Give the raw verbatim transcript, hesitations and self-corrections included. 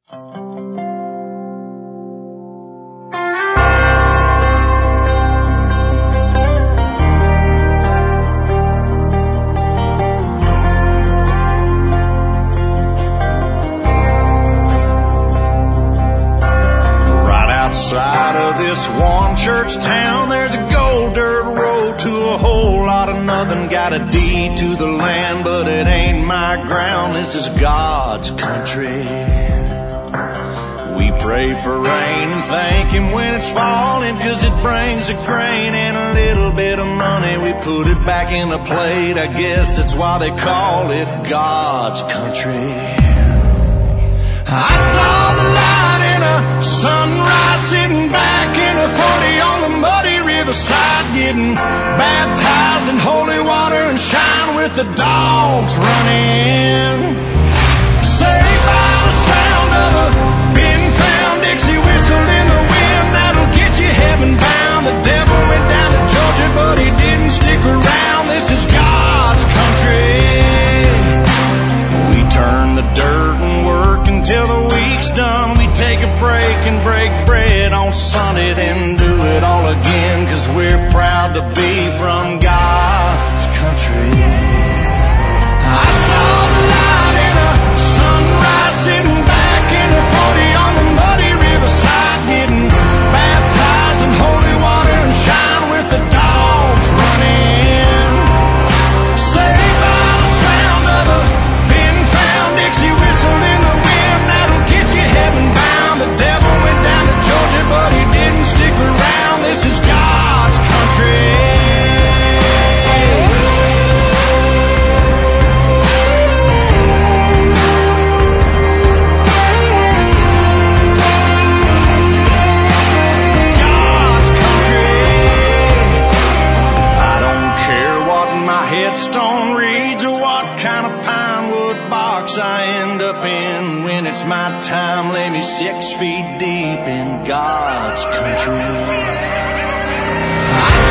Outside of this one church town, there's a gold dirt road to a whole lot of nothing. Got a deed to the land, but it ain't my ground. This is God's country. We pray for rain and thank Him when it's falling, 'cause it brings a grain and a little bit of money. We put it back in the plate, I guess that's why they call it God's country. I saw the light in a sunrise, sitting back in a forty on the muddy riverside, getting baptized in holy water and shine with the dogs running. Saved by the sound of a been-found Dixie whistle in the wind, that'll get you heaven bound. The devil went down to Georgia, but he didn't stick around. This is God's country. We turn the dirt and work until the week's done. We take a break and break bread on Sunday, then do it all again, 'cause we're proud to be from God's country. I saw the light in a sunrise, sitting back in a forty on the muddy riverside, getting baptized in holy water and shine with the dogs running. Saved by the sound of a been-found Dixie whistle in the wind, that'll get you heaven bound. The devil went down to Georgia, but he didn't stick around. This is God's country. God's country. I don't care what my headstone reads or what kind of pine wood box I end up in. When it's my time, lay me six feet deep in God's country. I